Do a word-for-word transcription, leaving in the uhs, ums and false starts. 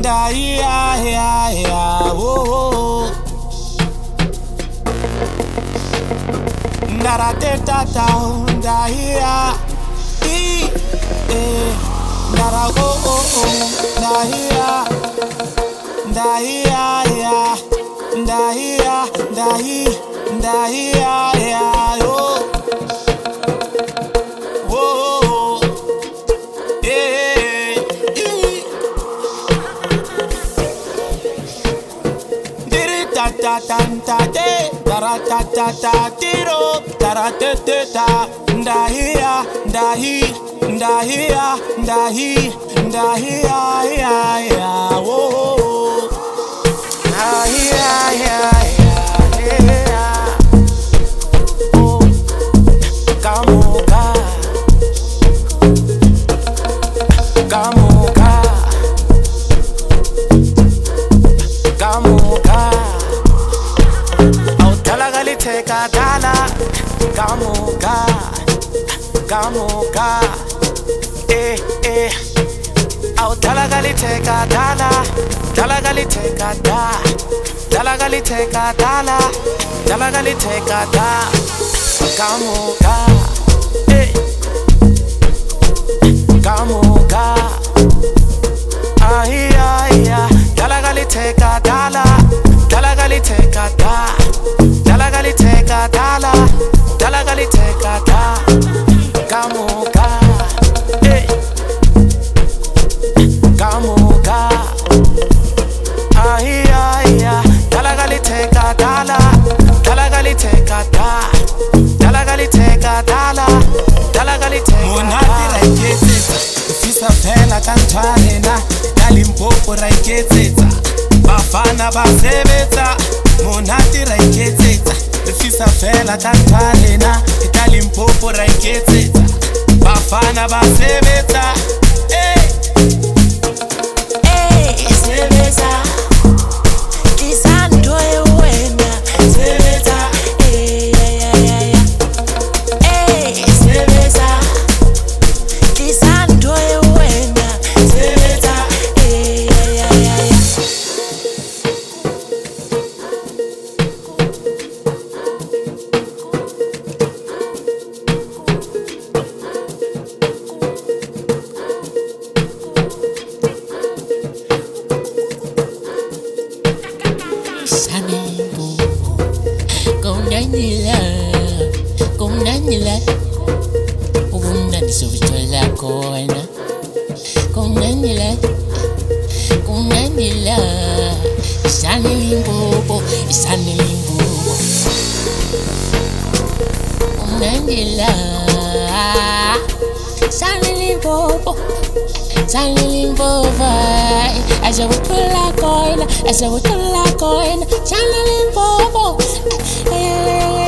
da ya ya ya oh da da da da da ya e e da da oh oh oh da ya da ya ya da ya da hi da ya ya oh oh eh diri ta ta ta ta de da ta ta ta tiro da ta ta ta da ya da hi da ya da hi da ya ya ya oh ah ya ya ya oh kamuka kamuka kamuka au talagali teka dala kamuka kamuka eh eh au talagali teka dala talagali teka da talagali teka dala talagali teka da kamuka eh kamuka ai ai ai talagali teka dala talagali teka da talagali teka dala talagali teka da kamuka eh kamuka ai ai ai talagali teka dala talagali teka da talagali teka dala talagali teka monati raiketsetsa fisa phela kantwarena dalimpopo raiketsetsa bafana basebetsa monati raiketsetsa fisa phela kantwarena dalimpopo raiketsetsa bafana basebetsa eh eh sebetsa kisando ewena sebetsa eh ya ya ya eh sebetsa kisando ewena sebetsa eh ya ya ya as I would pull a coin, as I would pull a coin, channeling Bobo.